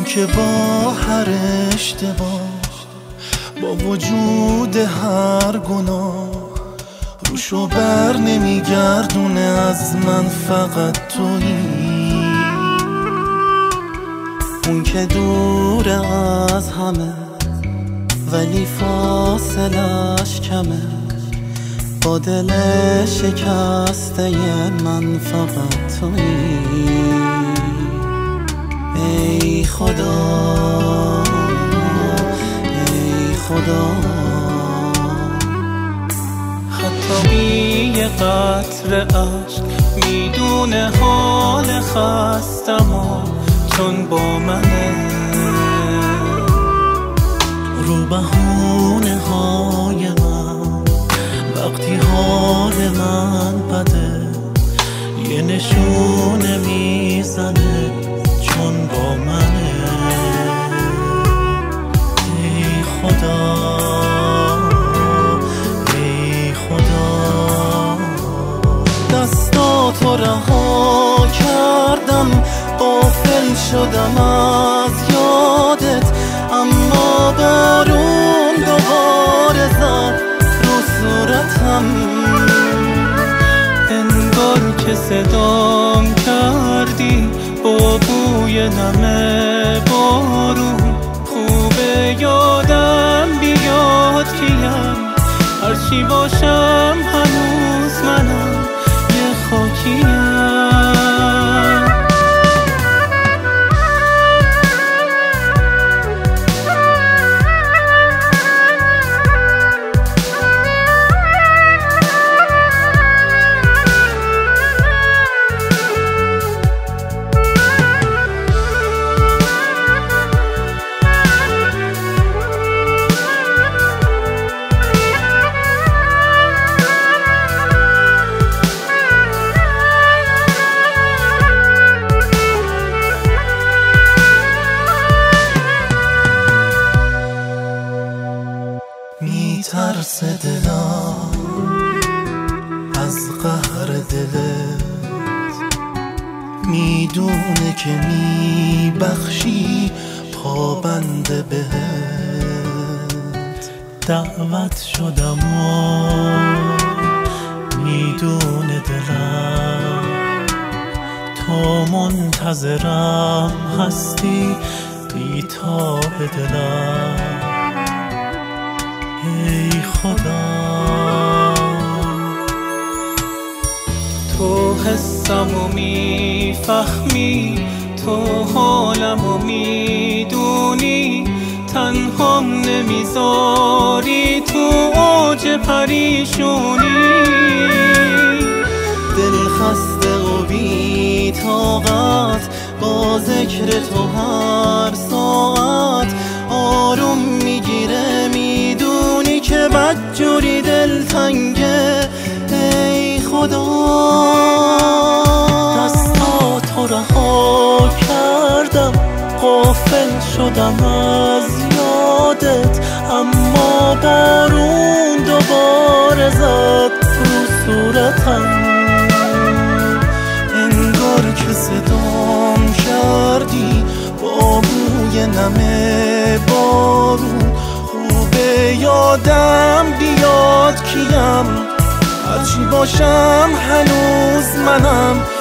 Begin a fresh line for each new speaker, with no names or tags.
که با هر اشتباه، با وجود هر گناه، روشو بر نمیگردونه از من فقط تویی. اون که دوره از همه ولی فاصلش کمه، با دل شکسته من فقط تویی. ای خدا ای خدا، حتی بی قطره عشق میدونه حال خستم، چون با منه رو بهونه های من. وقتی حال من بده یه نشونه میزنه، چون با منه. ای خدا ای خدا، دستاتو رها کردم، غافل شدم از یادت، اما بارون دوباره زد رو صورتم. انگار که صدام کردی با بوی نم بارون. خوبه یادم بیاد کیم، هرچی باشم هنوز منم یه خاکیم. میترس دلم از قهر دلت، میدونه که میبخشی پابند بهت. دعوت شدم و میدونه دلم تو منتظرم هستی، بی‌تاب دلم. ای خدا تو حسمو میفهمی، تو حالمو میدونی، تنهام نمیذاری تو اوج پریشونی. دل خسته و بی طاقت با ذکر تو هر ساعت آروم میگیره، میدونی که بدجوری دلتنگه. ای خدا دستاتو رها کردم، غافل شدم از یادت، اما بارون دوباره زد رو صورتم. انگار که صدام کردی با بوی نم بارون. خوبه یادم بیاد کیم، هرچی باشم هنوز منم